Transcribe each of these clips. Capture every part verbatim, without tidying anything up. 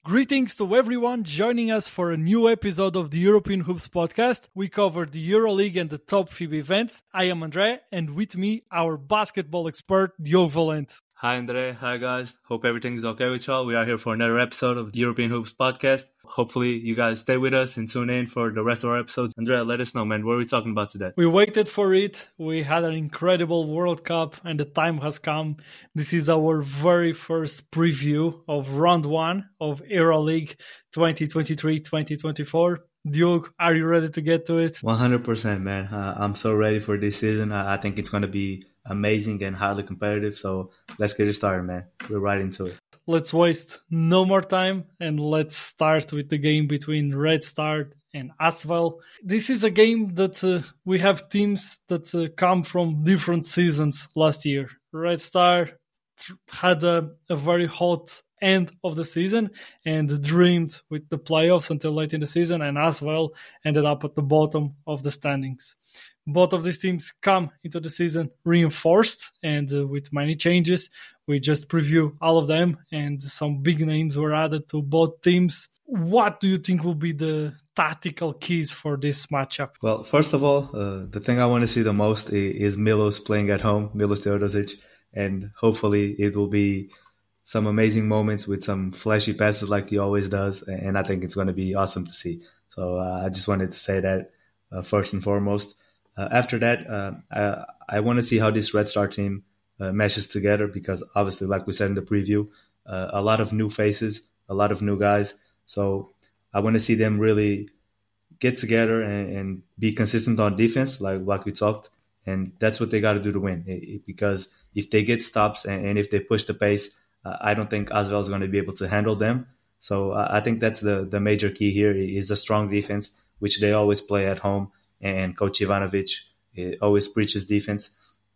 Greetings to everyone joining us for a new episode of the European Hoops podcast. We cover the EuroLeague and the top FIBA events. I am Andre, and with me, our basketball expert, Diogo Valente. Hi Andre, hi guys. Hope everything is okay with y'all. We are here for another episode of the European Hoops podcast. Hopefully you guys stay with us and tune in for the rest of our episodes. Andrea, let us know, man. What are we talking about today? We waited for it. We had an incredible World Cup and the time has come. This is our very first preview of round one of EuroLeague twenty twenty-three twenty twenty-four. Diogo, are you ready to get to it? one hundred percent, man. Uh, I'm so ready for this season. I, I think it's going to be amazing and highly competitive. So let's get it started, man. We're right into it. Let's waste no more time and let's start with the game between Red Star and Asvel. This is a game that uh, we have teams that uh, come from different seasons last year. Red Star th- had a, a very hot end of the season and dreamed with the playoffs until late in the season, and Asvel ended up at the bottom of the standings. Both of these teams come into the season reinforced and uh, with many changes. We just preview all of them and some big names were added to both teams. What do you think will be the tactical keys for this matchup? Well, first of all, uh, the thing I want to see the most is Milos playing at home, Milos Teodosic, and hopefully it will be some amazing moments with some flashy passes like he always does, and I think it's going to be awesome to see. So uh, I just wanted to say that uh, first and foremost. Uh, after that, uh, I, I want to see how this Red Star team uh, meshes together because obviously, like we said in the preview, uh, a lot of new faces, a lot of new guys. So I want to see them really get together and, and be consistent on defense, like, like we talked. And that's what they got to do to win. It, it, because if they get stops and, and if they push the pace, uh, I don't think Asvel is going to be able to handle them. So uh, I think that's the, the major key here is a strong defense, which they always play at home. And Coach Ivanovic always preaches defense.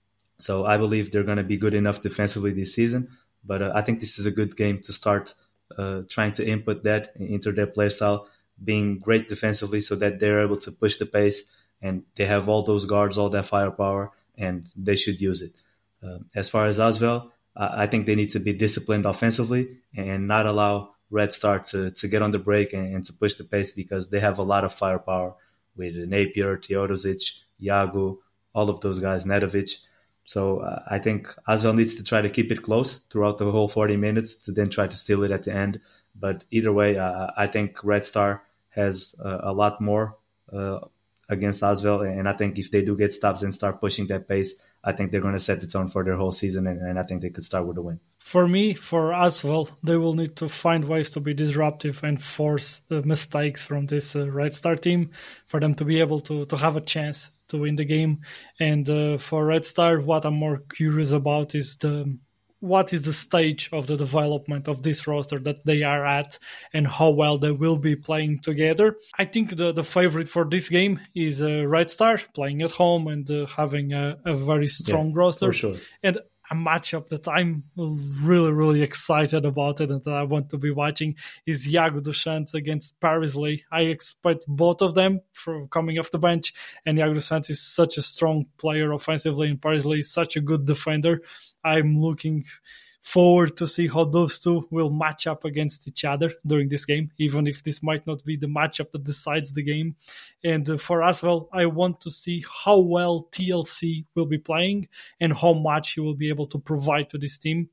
So I believe they're going to be good enough defensively this season. But uh, I think this is a good game to start uh, trying to input that into their play style, being great defensively so that they're able to push the pace and they have all those guards, all that firepower, and they should use it. Uh, as far as Asvel, I think they need to be disciplined offensively and not allow Red Star to, to get on the break and, and to push the pace because they have a lot of firepower with Napier, Teodosic, Yago, all of those guys, Nedovic. So uh, I think Asvel needs to try to keep it close throughout the whole forty minutes to then try to steal it at the end. But either way, uh, I think Red Star has uh, a lot more uh, against Asvel. And I think if they do get stops and start pushing that pace, I think they're going to set the tone for their whole season. And, and I think they could start with a win. For me, for Asvel, they will need to find ways to be disruptive and force uh, mistakes from this uh, Red Star team for them to be able to, to have a chance to win the game. And uh, for Red Star, what I'm more curious about is the what is the stage of the development of this roster that they are at and how well they will be playing together. I think the, the favorite for this game is uh, Red Star playing at home and uh, having a, a very strong yeah, roster. For sure. And a matchup that I'm really, really excited about it and that I want to be watching is Yago Duchant against Paris Lee. I expect both of them from coming off the bench, and Yago Duchant is such a strong player offensively, and Paris Lee is such a good defender. I'm looking forward to see how those two will match up against each other during this game, even if this might not be the matchup that decides the game. And uh, for Asvel, I want to see how well T L C will be playing and how much he will be able to provide to this team.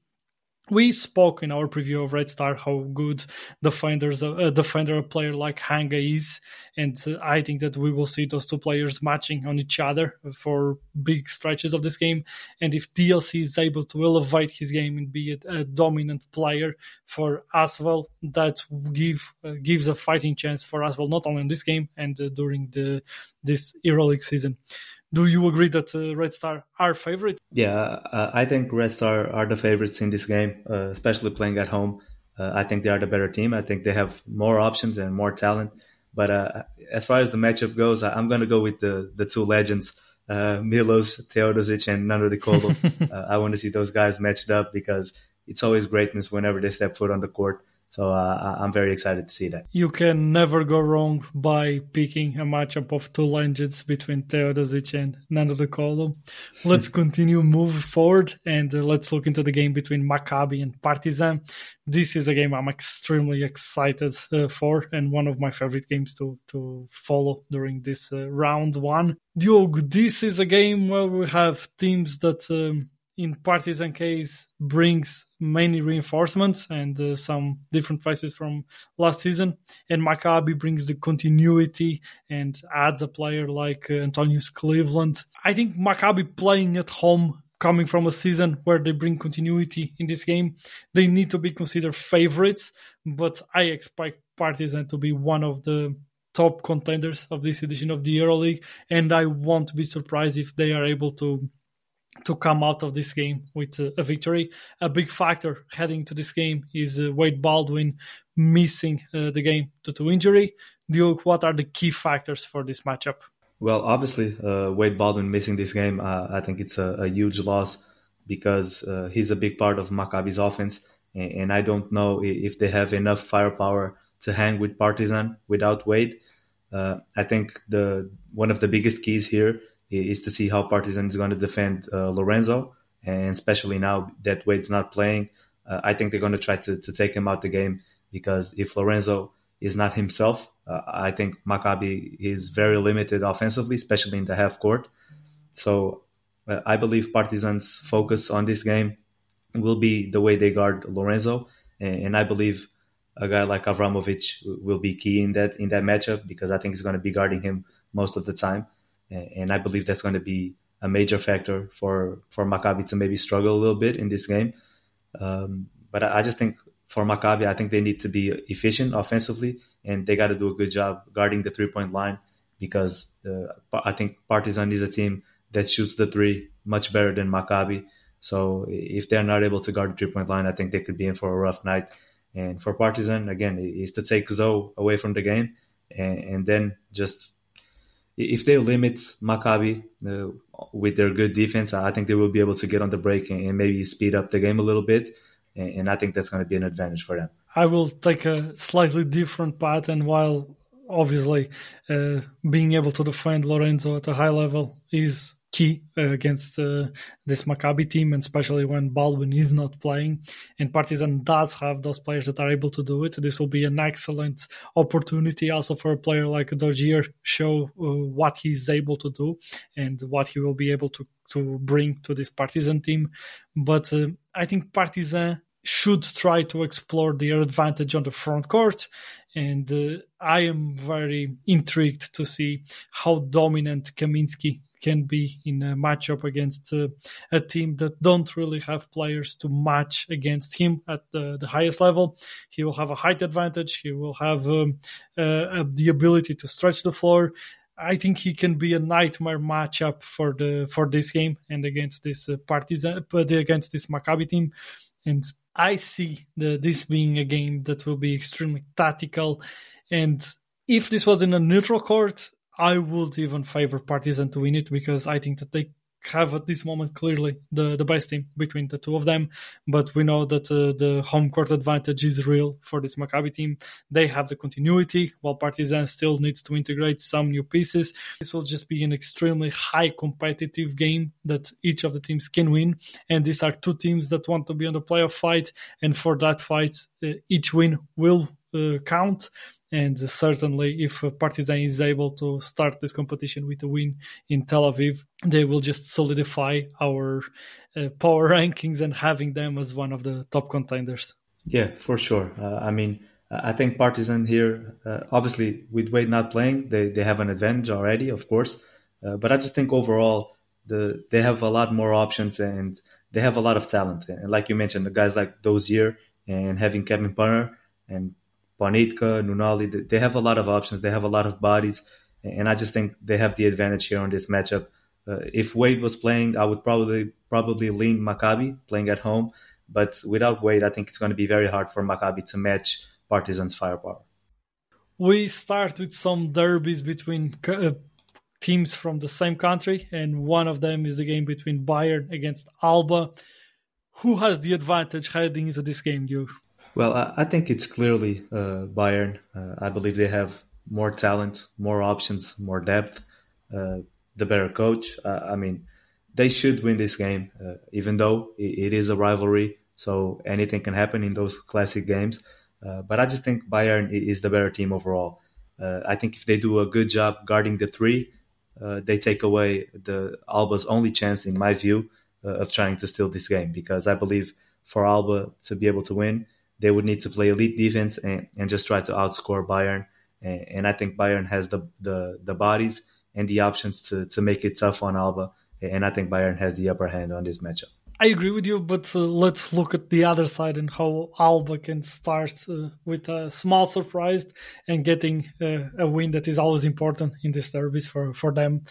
We spoke in our preview of Red Star how good defenders, a defender, a player like Hanga is, and uh, I think that we will see those two players matching on each other for big stretches of this game. And if D L C is able to elevate his game and be a, a dominant player for Asvel, that give uh, gives a fighting chance for Asvel not only in this game and uh, during the this EuroLeague season. Do you agree that uh, Red Star are favorite? Yeah, uh, I think Red Star are the favorites in this game, uh, especially playing at home. Uh, I think they are the better team. I think they have more options and more talent. But uh, as far as the matchup goes, I'm going to go with the, the two legends, uh, Milos Teodosic and Nando De Colo. uh, I want to see those guys matched up because it's always greatness whenever they step foot on the court. So uh, I'm very excited to see that. You can never go wrong by picking a matchup of two legends between Teodosic and Nando De Colo. Let's continue, move forward, and uh, let's look into the game between Maccabi and Partizan. This is a game I'm extremely excited uh, for, and one of my favorite games to, to follow during this uh, round one. Diogo, this is a game where we have teams that... Um, in Partizan case, brings many reinforcements and uh, some different faces from last season. And Maccabi brings the continuity and adds a player like uh, Antonius Cleveland. I think Maccabi playing at home, coming from a season where they bring continuity in this game, they need to be considered favorites. But I expect Partizan to be one of the top contenders of this edition of the EuroLeague. And I won't be surprised if they are able to to come out of this game with a, a victory. A big factor heading to this game is uh, Wade Baldwin missing uh, the game due to injury. Duke, what are the key factors for this matchup? Well, obviously, uh, Wade Baldwin missing this game, uh, I think it's a, a huge loss because uh, he's a big part of Maccabi's offense, and, and I don't know if they have enough firepower to hang with Partizan without Wade. Uh, I think the one of the biggest keys here is to see how Partizan is going to defend uh, Lorenzo, and especially now that Wade's not playing, uh, I think they're going to try to, to take him out the game, because if Lorenzo is not himself, uh, I think Maccabi is very limited offensively, especially in the half court. So uh, I believe Partizan's focus on this game will be the way they guard Lorenzo, and, and I believe a guy like Avramovic will be key in that in that matchup, because I think he's going to be guarding him most of the time. And I believe that's going to be a major factor for, for Maccabi to maybe struggle a little bit in this game. Um, but I, I just think for Maccabi, I think they need to be efficient offensively, and they got to do a good job guarding the three-point line, because uh, I think Partizan is a team that shoots the three much better than Maccabi. So if they're not able to guard the three-point line, I think they could be in for a rough night. And for Partizan, again, is to take Zoe away from the game, and, and then just... if they limit Maccabi uh, with their good defense, I think they will be able to get on the break and, and maybe speed up the game a little bit. And, and I think that's going to be an advantage for them. I will take a slightly different path, and while obviously uh, being able to defend Lorenzo at a high level is key uh, against uh, this Maccabi team, and especially when Baldwin is not playing, and Partizan does have those players that are able to do it. This will be an excellent opportunity also for a player like Dozier, show uh, what he's able to do and what he will be able to, to bring to this Partizan team. But uh, I think Partizan should try to explore their advantage on the front court, and uh, I am very intrigued to see how dominant Kaminsky can be in a matchup against uh, a team that don't really have players to match against him at the, the highest level. He will have a height advantage. He will have um, uh, the ability to stretch the floor. I think he can be a nightmare matchup for the for this game and against this uh, Partizan, but against this Maccabi team. And I see the, this being a game that will be extremely tactical. And if this was in a neutral court, I would even favor Partizan to win it, because I think that they have at this moment clearly the, the best team between the two of them. But we know that uh, the home court advantage is real for this Maccabi team. They have the continuity, while Partizan still needs to integrate some new pieces. This will just be an extremely high competitive game that each of the teams can win. And these are two teams that want to be on the playoff fight. And for that fight, uh, each win will uh, count. And certainly if Partizan is able to start this competition with a win in Tel Aviv, they will just solidify our uh, power rankings and having them as one of the top contenders. Yeah, for sure. Uh, I mean, I think Partizan here, uh, obviously with Wade not playing, they, they have an advantage already, of course. Uh, but I just think overall, the they have a lot more options and they have a lot of talent. And like you mentioned, the guys like Dozier and having Kevin Punner and Ponitka, Nunali, they have a lot of options. They have a lot of bodies. And I just think they have the advantage here on this matchup. Uh, if Wade was playing, I would probably probably lean Maccabi playing at home. But without Wade, I think it's going to be very hard for Maccabi to match Partizan's firepower. We start with some derbies between uh, teams from the same country, and one of them is the game between Bayern against Alba. Who has the advantage heading into this game, Hugh? Well, I, I think it's clearly uh, Bayern. Uh, I believe they have more talent, more options, more depth, uh, the better coach. Uh, I mean, they should win this game, uh, even though it, it is a rivalry. So anything can happen in those classic games. Uh, but I just think Bayern i- is the better team overall. Uh, I think if they do a good job guarding the three, uh, they take away the Alba's only chance, in my view, uh, of trying to steal this game. Because I believe for Alba to be able to win, they would need to play elite defense and, and just try to outscore Bayern. And, and I think Bayern has the, the the bodies and the options to to make it tough on Alba. And I think Bayern has the upper hand on this matchup. I agree with you, but uh, let's look at the other side and how Alba can start uh, with a small surprise and getting uh, a win that is always important in this derbies for, for them.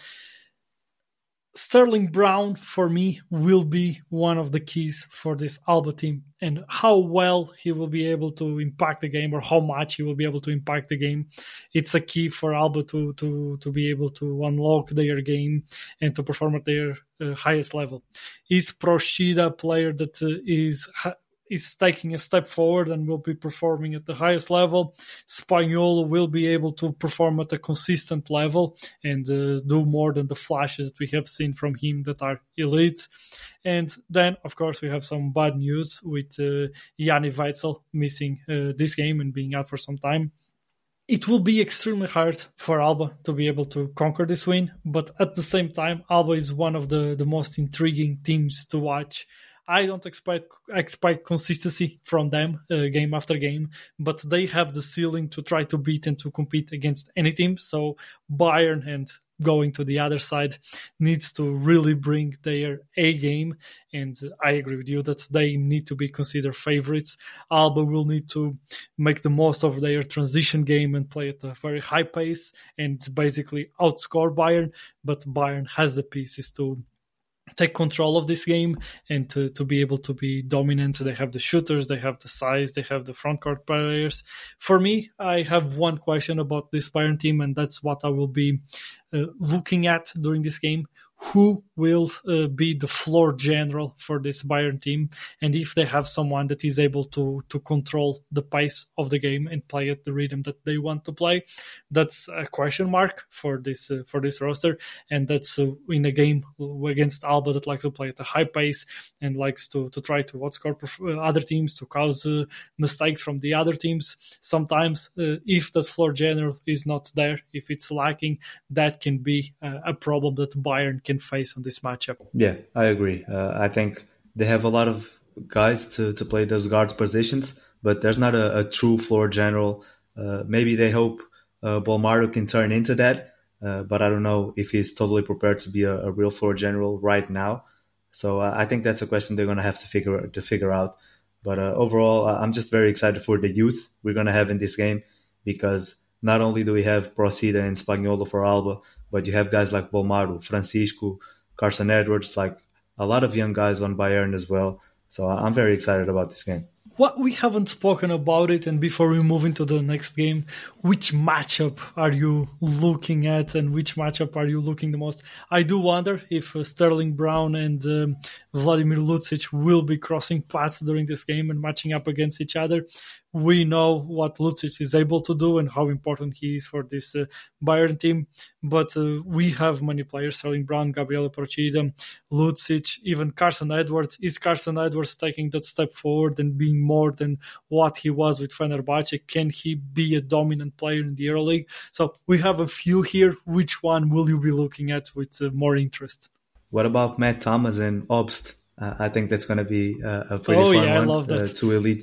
Sterling Brown, for me, will be one of the keys for this Alba team, and how well he will be able to impact the game, or how much he will be able to impact the game. It's a key for Alba to to to be able to unlock their game and to perform at their uh, highest level. Is Procida a player that uh, is is taking a step forward and will be performing at the highest level? Spaniolo will be able to perform at a consistent level and uh, do more than the flashes that we have seen from him that are elite. And then, of course, we have some bad news with uh, Yanni Weitzel missing uh, this game and being out for some time. It will be extremely hard for Alba to be able to conquer this win, but at the same time, Alba is one of the, the most intriguing teams to watch. I don't expect expect consistency from them uh, game after game, but they have the ceiling to try to beat and to compete against any team. So Bayern, and going to the other side, needs to really bring their A game. And I agree with you that they need to be considered favorites. Alba will need to make the most of their transition game and play at a very high pace and basically outscore Bayern. But Bayern has the pieces to take control of this game and to, to be able to be dominant. They have the shooters, they have the size, they have the front court players. For me, I have one question about this Bayern team, and that's what I will be uh, looking at during this game. Who will uh, be the floor general for this Bayern team, and if they have someone that is able to to control the pace of the game and play at the rhythm that they want to play? That's a question mark for this uh, for this roster, and that's uh, in a game against Alba that likes to play at a high pace and likes to to try to outscore other teams, to cause uh, mistakes from the other teams. Sometimes, uh, if that floor general is not there, if it's lacking, that can be uh, a problem that Bayern can face on this matchup. Yeah, I agree. Uh, I think they have a lot of guys to, to play those guards positions, but there's not a, a true floor general. Uh, maybe they hope uh, Bolmaro can turn into that, uh, but I don't know if he's totally prepared to be a, a real floor general right now. So uh, I think that's a question they're going to have to figure to figure out. But uh, overall, I'm just very excited for the youth we're going to have in this game, because not only do we have Procida and Spaniolo for Alba, but you have guys like Bolmaro, Francisco, Carson Edwards, like a lot of young guys on Bayern as well. So I'm very excited about this game. What we haven't spoken about it, and before we move into the next game, which matchup are you looking at, and which matchup are you looking the most? I do wonder if uh, Sterling Brown and um, Vladimir Lucic will be crossing paths during this game and matching up against each other. We know what Lucic is able to do and how important he is for this uh, Bayern team, but uh, we have many players: Sterling Brown, Gabriele Procida, Lucic, even Carson Edwards. Is Carson Edwards taking that step forward and being more than what he was with Fenerbahce? Can he be a dominant player in the EuroLeague? So we have a few here. Which one will you be looking at with uh, more interest? What about Matt Thomas and Obst? Uh, I think that's going to be uh, a pretty oh, fun yeah, one. I love that. Uh, two elite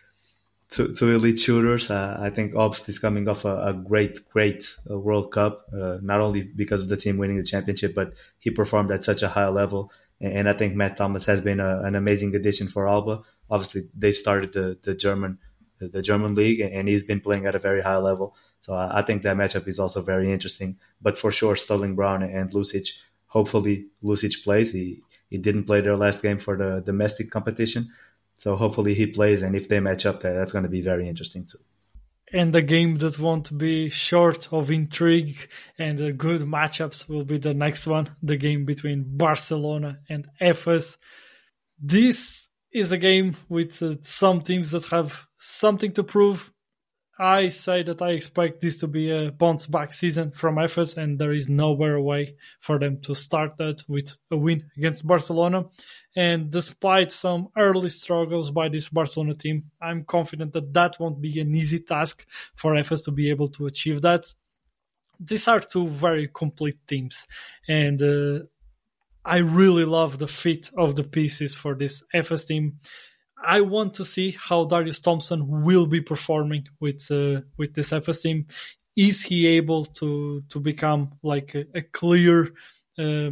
Two, two elite shooters. Uh, I think Obst is coming off a, a great, great uh, World Cup, uh, not only because of the team winning the championship, but he performed at such a high level. And, and I think Matt Thomas has been a, an amazing addition for Alba. Obviously, they started the, the German the, the German league, and he's been playing at a very high level. So I, I think that matchup is also very interesting. But for sure, Sterling Brown and Lucic, hopefully Lucic plays. He, he didn't play their last game for the domestic competition. So hopefully he plays, and if they match up there, that's going to be very interesting too. And the game that won't be short of intrigue and uh, good matchups will be the next one, the game between Barcelona and Efes. This is a game with uh, some teams that have something to prove. I say that I expect this to be a bounce back season from Efes, and there is no better way for them to start that with a win against Barcelona. And despite some early struggles by this Barcelona team, I'm confident that that won't be an easy task for Efes to be able to achieve that. These are two very complete teams, and uh, I really love the fit of the pieces for this Efes team. I want to see how Darius Thompson will be performing with uh, with this Efes team. Is he able to to become like a, a clear uh,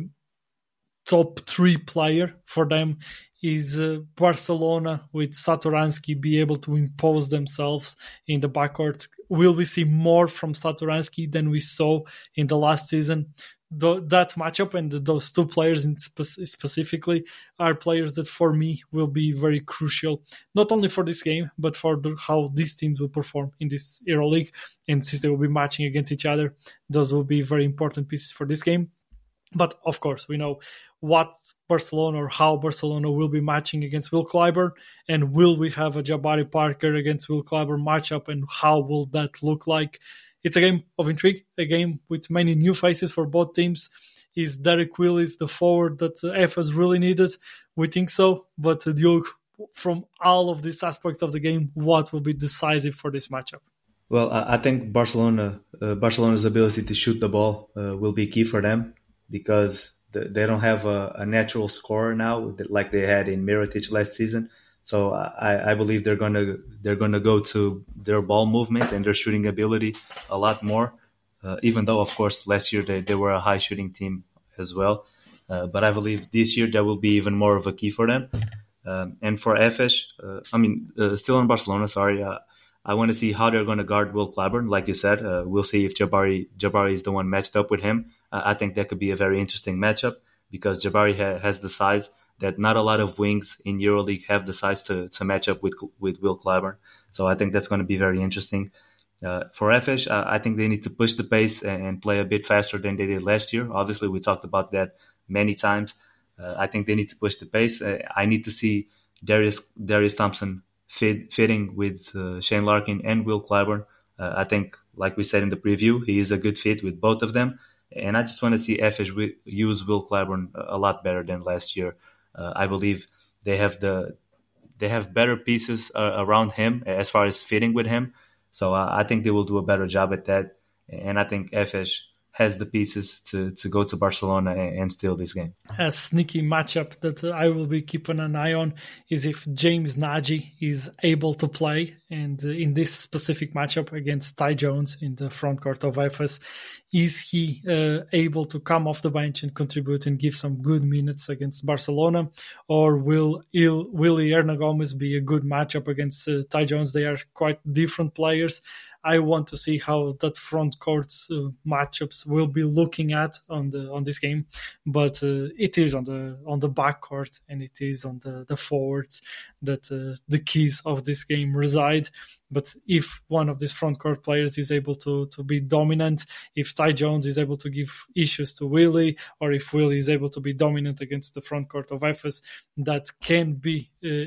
top three player for them? Is uh, Barcelona with Satoransky be able to impose themselves in the backcourt? Will we see more from Satoransky than we saw in the last season? That matchup and those two players in spe- specifically are players that for me will be very crucial, not only for this game, but for the, how these teams will perform in this EuroLeague. And since they will be matching against each other, those will be very important pieces for this game. But of course, we know what Barcelona or how Barcelona will be matching against Will Clyburn, and will we have a Jabari Parker against Will Clyburn matchup, and how will that look like? It's a game of intrigue, a game with many new faces for both teams. Is Derek Willis the forward that uh, Efes really needed? We think so, but uh, Diogo, from all of these aspects of the game, what will be decisive for this matchup? Well, I think Barcelona, uh, Barcelona's ability to shoot the ball uh, will be key for them, because they don't have a, a natural scorer now like they had in Mirotic last season. So I, I believe they're gonna they're gonna go to their ball movement and their shooting ability a lot more. Uh, even though, of course, last year they, they were a high shooting team as well, uh, but I believe this year that will be even more of a key for them. Um, and for Efes, uh, I mean, uh, still in Barcelona. Sorry, uh, I want to see how they're going to guard Will Clyburn. Like you said, uh, we'll see if Jabari Jabari is the one matched up with him. Uh, I think that could be a very interesting matchup, because Jabari ha- has the size that not a lot of wings in EuroLeague have the size to, to match up with with Will Clyburn. So I think that's going to be very interesting. Uh, for Efes, uh, I think they need to push the pace and, and play a bit faster than they did last year. Obviously, we talked about that many times. Uh, I think they need to push the pace. Uh, I need to see Darius Darius Thompson fit, fitting with uh, Shane Larkin and Will Clyburn. Uh, I think, like we said in the preview, he is a good fit with both of them. And I just want to see Efes use Will Clyburn a lot better than last year. Uh, I believe they have the they have better pieces uh, around him as far as fitting with him. So uh, I think they will do a better job at that. And I think Efes has the pieces to, to go to Barcelona and, and steal this game. A sneaky matchup that I will be keeping an eye on is if James Nagy is able to play, and in this specific matchup against Ty Jones in the front court of Efes, is he uh, able to come off the bench and contribute and give some good minutes against Barcelona, or will Il, Willy Hernangomez be a good matchup against uh, Ty Jones? They are quite different players. I want to see how that front court uh, matchups will be looking at on the on this game, but uh, it is on the on the back court and it is on the, the forwards that uh, the keys of this game reside. But if one of these front court players is able to to be dominant, if Ty Jones is able to give issues to Willy, or if Willy is able to be dominant against the front court of Efes, that can be uh,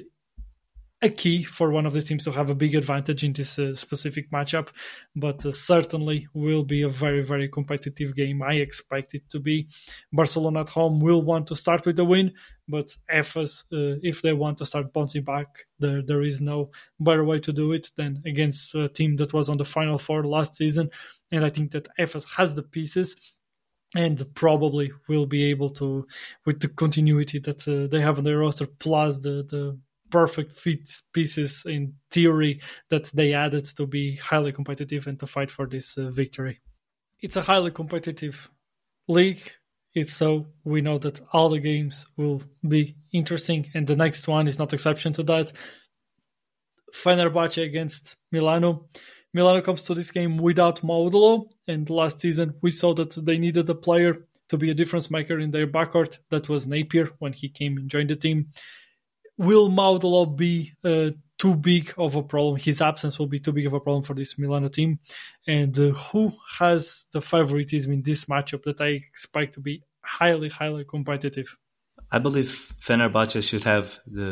a key for one of the teams to have a big advantage in this uh, specific matchup, but uh, certainly will be a very, very competitive game. I expect it to be. Barcelona at home will want to start with a win, but Efes, uh, if they want to start bouncing back, there there is no better way to do it than against a team that was on the Final Four last season, and I think that Efes has the pieces and probably will be able to, with the continuity that uh, they have on their roster, plus the the perfect fit pieces in theory that they added to be highly competitive and to fight for this uh, victory. It's a highly competitive league. It's so we know that all the games will be interesting, and the next one is not exception to that. Fenerbahce against Milano. Milano comes to this game without Modulo, and last season we saw that they needed a player to be a difference maker in their backcourt. That was Napier when he came and joined the team. Will Modulo be uh, too big of a problem? His absence will be too big of a problem for this Milano team. And uh, who has the favoritism in this matchup that I expect to be highly, highly competitive? I believe Fenerbahce should have the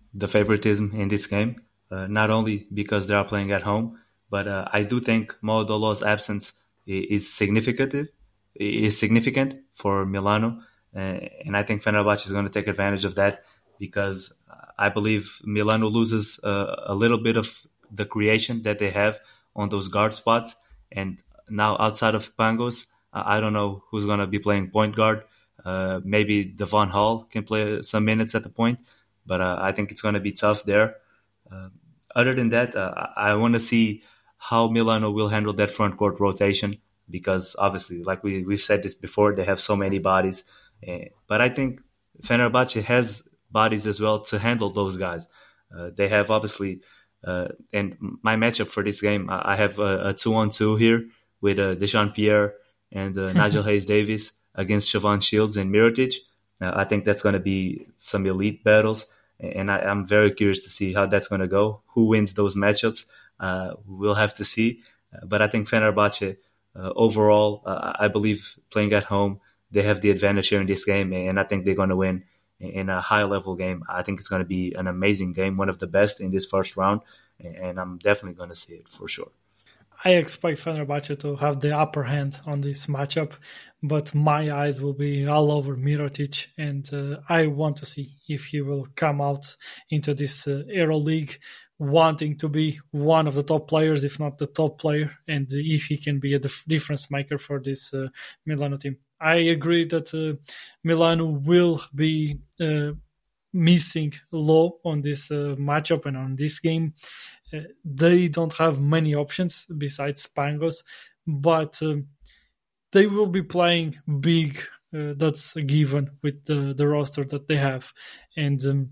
the favoritism in this game, uh, not only because they are playing at home, but uh, I do think Modolo's absence is significant, is significant for Milano, uh, and I think Fenerbahce is going to take advantage of that because I believe Milano loses uh, a little bit of the creation that they have on those guard spots, and now outside of Pangos, I don't know who's going to be playing point guard. Uh, maybe Devon Hall can play some minutes at the point, but uh, I think it's going to be tough there. Uh, other than that, uh, I want to see how Milano will handle that front court rotation because obviously, like we, we've said this before, they have so many bodies. Uh, but I think Fenerbahce has bodies as well to handle those guys. Uh, they have obviously, uh, and my matchup for this game, I have a, a two-on-two here with uh, Dejan Pierre and uh, Nigel Hayes-Davis against Siobhan Shields and Mirotic. Uh, I think that's going to be some elite battles, and I, I'm very curious to see how that's going to go. Who wins those matchups? Uh, we'll have to see. Uh, but I think Fenerbahce, uh, overall, uh, I believe playing at home, they have the advantage here in this game, and I think they're going to win in a high-level game. I think it's going to be an amazing game, one of the best in this first round, and I'm definitely going to see it for sure. I expect Fenerbahce to have the upper hand on this matchup, but my eyes will be all over Mirotic, and uh, I want to see if he will come out into this uh, EuroLeague wanting to be one of the top players, if not the top player, and if he can be a dif- difference maker for this uh, Milano team. I agree that uh, Milano will be uh, missing low on this uh, matchup and on this game. Uh, they don't have many options besides Pangos, but uh, they will be playing big. Uh, that's a given with the, the roster that they have. And um,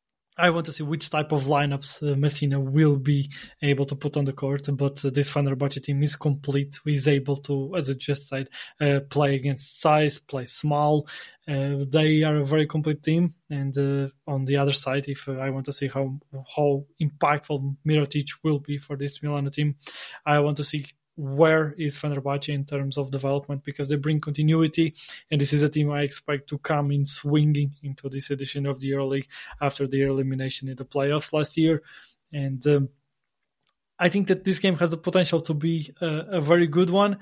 I want to see which type of lineups uh, Messina will be able to put on the court, but uh, this Fenerbahce team is complete. Is able to, as I just said, uh, play against size, play small. Uh, they are a very complete team. And uh, on the other side, if uh, I want to see how how impactful Mirotic will be for this Milano team, I want to see where is Fenerbahce in terms of development, because they bring continuity, and this is a team I expect to come in swinging into this edition of the EuroLeague after their elimination in the playoffs last year. And um, I think that this game has the potential to be a, a very good one.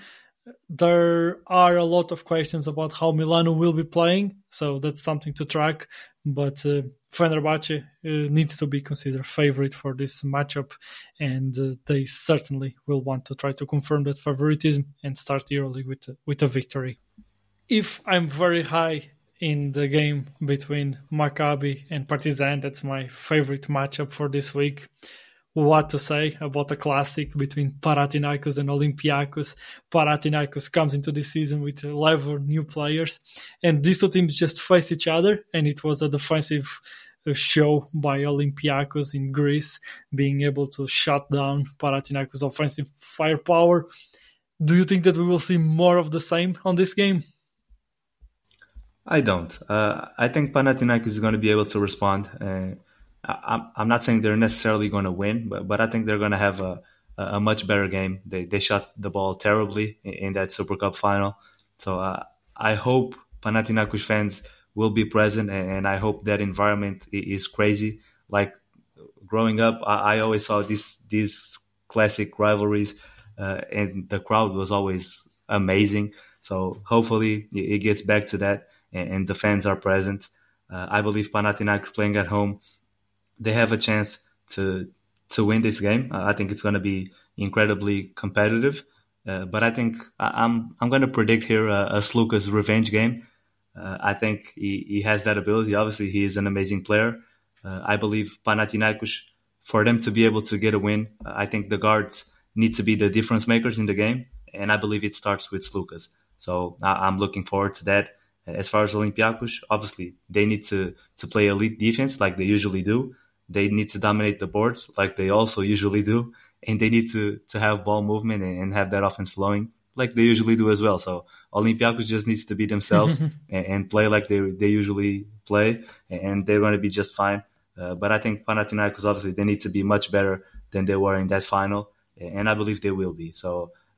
There are a lot of questions about how Milano will be playing, so that's something to track. But uh, Fenerbahce uh, needs to be considered favorite for this matchup, and uh, they certainly will want to try to confirm that favoritism and start the EuroLeague with a, with a victory. If I'm very high in the game between Maccabi and Partizan, that's my favorite matchup for this week. What to say about a classic between Panathinaikos and Olympiacos? Panathinaikos comes into this season with eleven new players, and these two teams just faced each other, and it was a defensive show by Olympiacos in Greece, being able to shut down Panathinaikos' offensive firepower. Do you think that we will see more of the same on this game? I don't. Uh, I think Panathinaikos is going to be able to respond. Uh, I'm I'm not saying they're necessarily going to win, but but I think they're going to have a a much better game. They they shot the ball terribly in, in that Super Cup final, so uh, I hope Panathinaikos fans will be present, and, and I hope that environment is crazy. Like growing up, I, I always saw these these classic rivalries, uh, and the crowd was always amazing. So hopefully it gets back to that, and, and the fans are present. Uh, I believe Panathinaikos playing at home, they have a chance to to win this game. I think it's going to be incredibly competitive. Uh, but I think I'm I'm going to predict here a, a Sluka's revenge game. Uh, I think he, he has that ability. Obviously, he is an amazing player. Uh, I believe Panathinaikos, for them to be able to get a win, I think the guards need to be the difference makers in the game. And I believe it starts with Slukas. So I, I'm looking forward to that. As far as Olympiacos, obviously, they need to, to play elite defense like they usually do. They need to dominate the boards like they also usually do. And they need to, to have ball movement and, and have that offense flowing like they usually do as well. So Olympiacos just needs to be themselves and, and play like they they usually play, and they're going to be just fine. Uh, but I think Panathinaikos, obviously, they need to be much better than they were in that final, and I believe they will be. So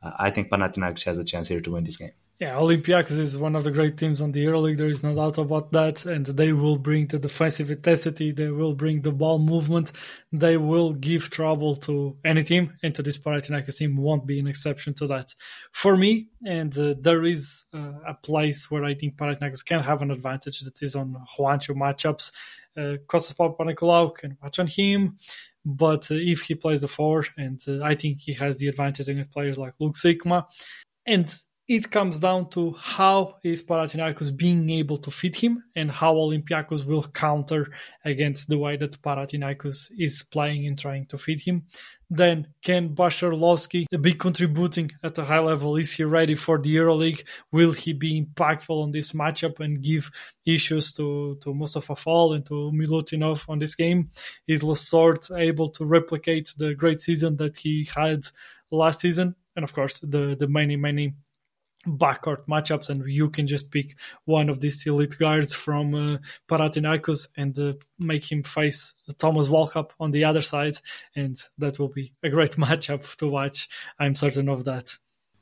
I think Panathinaikos has a chance here to win this game. Yeah, Olympiacos is one of the great teams on the EuroLeague. There is no doubt about that. And they will bring the defensive intensity. They will bring the ball movement. They will give trouble to any team. And to this Panathinaikos team won't be an exception to that. For me, and uh, there is uh, a place where I think Panathinaikos can have an advantage, that is on Juancho matchups. Uh, Kostas Papanikolaou can watch on him. But uh, if he plays the four, and uh, I think he has the advantage against players like Luke Sikma. And it comes down to how is Panathinaikos being able to feed him and how Olympiacos will counter against the way that Panathinaikos is playing and trying to feed him. Then, can Bashar Lovsky be contributing at a high level? Is he ready for the EuroLeague? Will he be impactful on this matchup and give issues to, to Mustafa Fall and to Milutinov on this game? Is Lessort able to replicate the great season that he had last season? And of course, the, the many, many backcourt matchups, and you can just pick one of these elite guards from uh, Panathinaikos and uh, make him face Thomas Walkup on the other side, and that will be a great matchup to watch. I'm certain of that.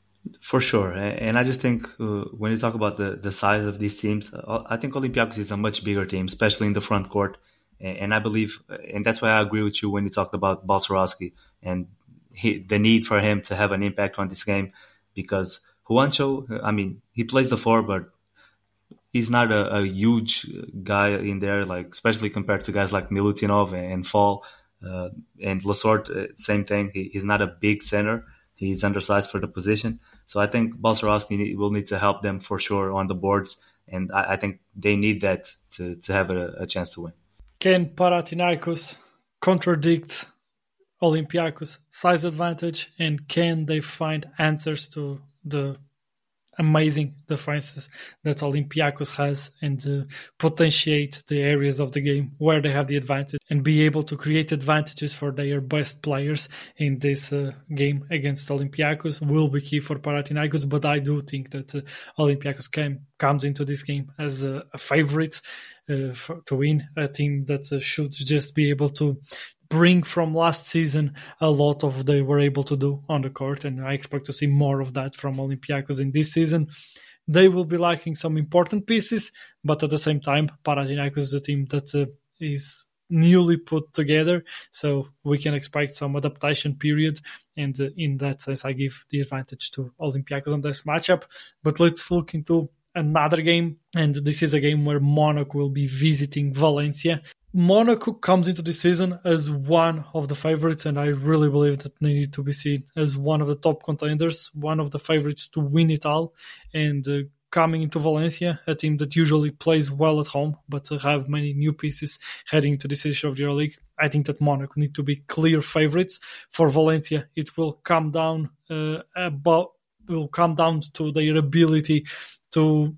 For sure. And I just think uh, when you talk about the, the size of these teams, uh, I think Olympiacos is a much bigger team, especially in the front court. And I believe, and that's why I agree with you when you talked about Balcerowski and he, the need for him to have an impact on this game, because Juancho, I mean, he plays the four, but he's not a, a huge guy in there, like especially compared to guys like Milutinov and, and Fall uh, and Lessort. Uh, same thing. He, he's not a big center. He's undersized for the position. So I think Balcerowski will need to help them for sure on the boards, and I, I think they need that to, to have a, a chance to win. Can Panathinaikos contradict Olympiacos' size advantage, and can they find answers to the amazing defenses that Olympiacos has, and uh, potentiate the areas of the game where they have the advantage and be able to create advantages for their best players in this uh, game against Olympiacos will be key for Panathinaikos. But I do think that uh, Olympiacos came, comes into this game as a, a favorite uh, for, to win, a team that uh, should just be able to bring from last season a lot of they were able to do on the court, and I expect to see more of that from Olympiacos in this season. They will be lacking some important pieces, but at the same time, Panathinaikos is a team that uh, is newly put together, so we can expect some adaptation period, and uh, in that sense, I give the advantage to Olympiacos on this matchup. But let's look into another game, and this is a game where Monaco will be visiting Valencia. Monaco comes into this season as one of the favorites, and I really believe that they need to be seen as one of the top contenders, one of the favorites to win it all. And uh, coming into Valencia, a team that usually plays well at home, but uh, have many new pieces heading to this edition of the EuroLeague, I think that Monaco need to be clear favorites. For Valencia, it will come down uh, about will come down to their ability to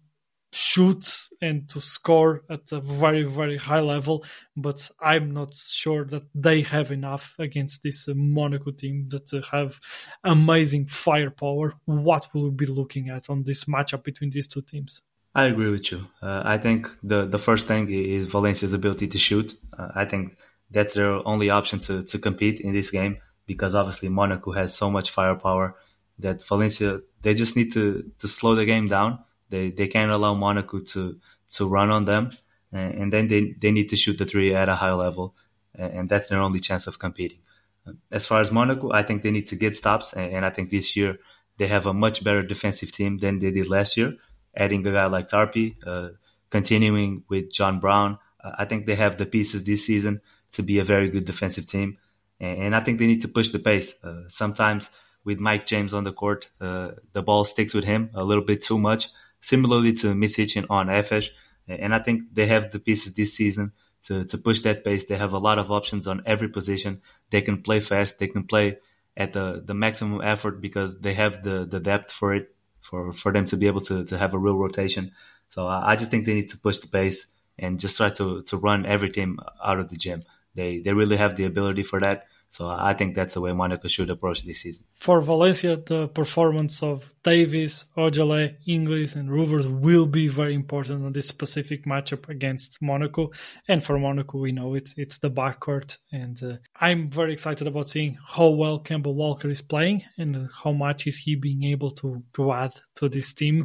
shoot and to score at a very, very high level, but I'm not sure that they have enough against this uh, Monaco team that uh, have amazing firepower. What will we be looking at on this matchup between these two teams? I agree with you. Uh, I think the, the first thing is Valencia's ability to shoot. Uh, I think that's their only option to, to compete in this game, because obviously Monaco has so much firepower that Valencia, they just need to, to slow the game down. They they can't allow Monaco to, to run on them, and, and then they, they need to shoot the three at a high level, and, and that's their only chance of competing. As far as Monaco, I think they need to get stops, and, and I think this year they have a much better defensive team than they did last year, adding a guy like Tarpi, uh, continuing with John Brown. Uh, I think they have the pieces this season to be a very good defensive team, and, and I think they need to push the pace. Uh, sometimes with Mike James on the court, uh, the ball sticks with him a little bit too much, similarly to Micic on Efes. And I think they have the pieces this season to, to push that pace. They have a lot of options on every position. They can play fast. They can play at the, the maximum effort because they have the, the depth for it, for, for them to be able to, to have a real rotation. So I, I just think they need to push the pace and just try to, to run every team out of the gym. They they really have the ability for that. So I think that's the way Monaco should approach this season. For Valencia, the performance of Davies, Ojale, Inglis, and Rovers will be very important on this specific matchup against Monaco. And for Monaco, we know it, it's the backcourt. And uh, I'm very excited about seeing how well Campbell Walker is playing and how much is he being able to, to add to this team.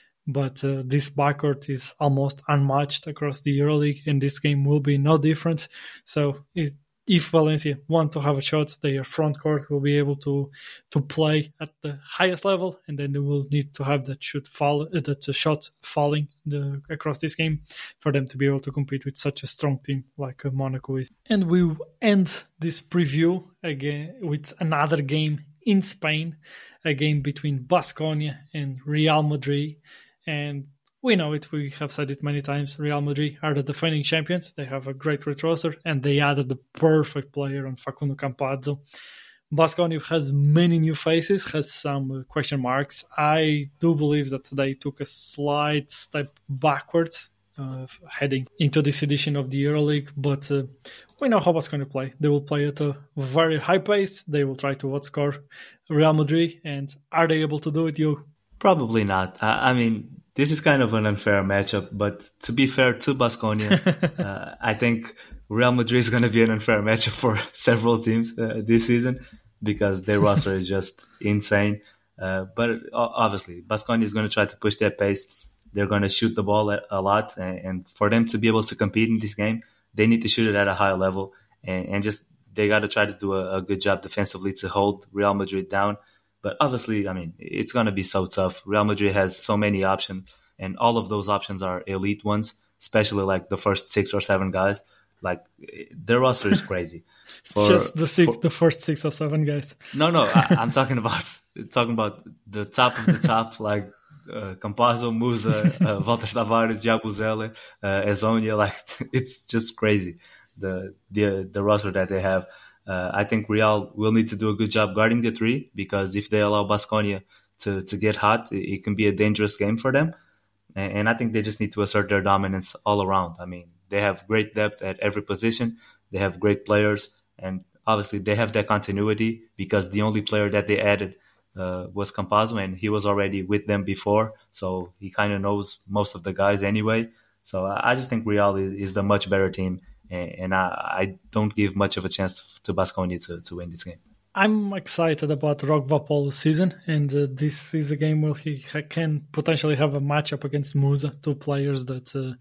But uh, this backcourt is almost unmatched across the EuroLeague, and this game will be no different. So it, if Valencia want to have a shot, their front court will be able to to play at the highest level, and then they will need to have that shoot fall, uh, that shot falling the, across this game for them to be able to compete with such a strong team like uh, Monaco is. And we end this preview again with another game in Spain, a game between Baskonia and Real Madrid. And we know it, we have said it many times, Real Madrid are the defending champions. They have a great roster, and they added the perfect player on Facundo Campazzo. Baskonia has many new faces, has some question marks. I do believe that they took a slight step backwards uh, heading into this edition of the EuroLeague, but uh, we know how Baskonia play. They will play at a very high pace. They will try to outscore Real Madrid, and are they able to do it, you? Probably not. I, I mean, this is kind of an unfair matchup, but to be fair to Baskonia, uh, I think Real Madrid is going to be an unfair matchup for several teams uh, this season because their roster is just insane. Uh, but obviously, Baskonia is going to try to push their pace. They're going to shoot the ball a lot, and for them to be able to compete in this game, they need to shoot it at a high level, and, and just they got to try to do a, a good job defensively to hold Real Madrid down. But obviously, I mean, it's going to be so tough. Real Madrid has so many options, and all of those options are elite ones, especially like the first six or seven guys. Like, their roster is crazy. For, Just the six, for, the first six or seven guys. No, no, I, I'm talking about talking about the top of the top, like uh, Campazzo, Musa, uh, Walter Tavares, Jabuzele, uh, Ezonia. Like, it's just crazy, the the the roster that they have. Uh, I think Real will need to do a good job guarding the three, because if they allow Baskonia to, to get hot, it, it can be a dangerous game for them. And, and I think they just need to assert their dominance all around. I mean, they have great depth at every position. They have great players. And obviously they have that continuity because the only player that they added uh, was Campazzo, and he was already with them before. So he kind of knows most of the guys anyway. So I just think Real is, is the much better team. And I, I don't give much of a chance to Baskonia to, to win this game. I'm excited about Roque Vapolo's season, and uh, this is a game where he ha- can potentially have a matchup against Musa, two players that uh,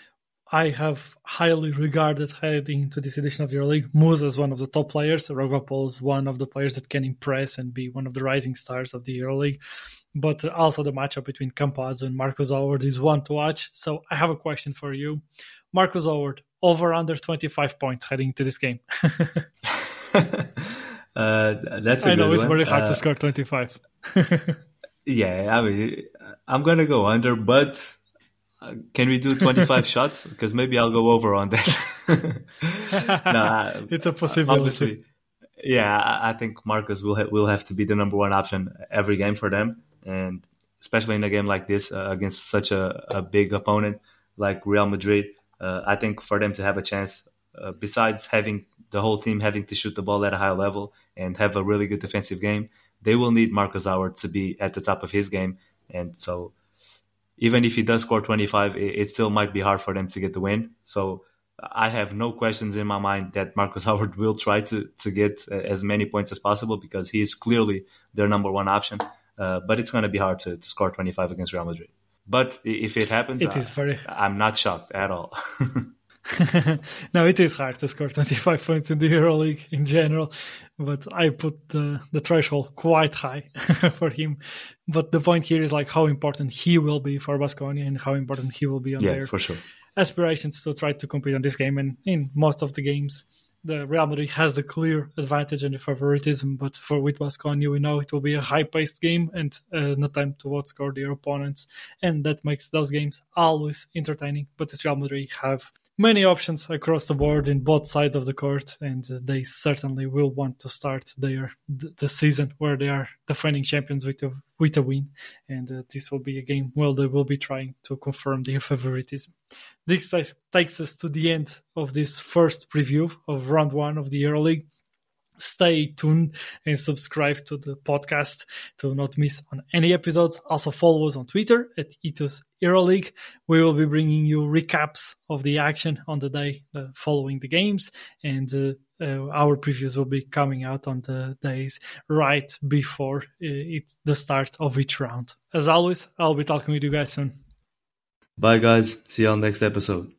I have highly regarded heading into this edition of EuroLeague. Musa is one of the top players. Roque Vapolo is one of the players that can impress and be one of the rising stars of the EuroLeague. But uh, also the matchup between Campazzo and Marcus Howard is one to watch. So I have a question for you. Marcus Howard, over under twenty-five points heading into this game. uh, that's a I know good it's one. very hard uh, to score twenty-five. Yeah, I mean, I'm going to go under, but uh, can we do twenty-five shots? Because maybe I'll go over on that. Nah, it's a possibility. Obviously, yeah, I think Marcus will, ha- will have to be the number one option every game for them. And especially in a game like this uh, against such a, a big opponent like Real Madrid. Uh, I think for them to have a chance, uh, besides having the whole team having to shoot the ball at a high level and have a really good defensive game, they will need Marcus Howard to be at the top of his game. And so even if he does score twenty-five, it, it still might be hard for them to get the win. So I have no questions in my mind that Marcus Howard will try to, to get as many points as possible because he is clearly their number one option. Uh, but it's going to be hard to, to score twenty-five against Real Madrid. But if it happens, it is very... I'm not shocked at all. No, it is hard to score twenty-five points in the EuroLeague in general, but I put the, the threshold quite high for him. But the point here is like how important he will be for Baskonia and how important he will be on yeah, their for sure. aspirations to try to compete on this game. And in most of the games, the Real Madrid has the clear advantage and the favoritism, but for with Baskonia, we know it will be a high-paced game and uh, an attempt to outscore their opponents, and that makes those games always entertaining. But the Real Madrid have many options across the board in both sides of the court, and they certainly will want to start their the season where they are defending champions with a, with a win, and uh, this will be a game where they will be trying to confirm their favoritism. This takes us to the end of this first preview of round one of the EuroLeague. stay tuned and subscribe to the podcast to not miss on any episodes. Also follow us on Twitter at Ethos EuroLeague. We will be bringing you recaps of the action on the day uh, following the games, and uh, uh, our previews will be coming out on the days right before uh, it, the start of each round. As always, I'll be talking with you guys soon. Bye guys, see you on the next episode.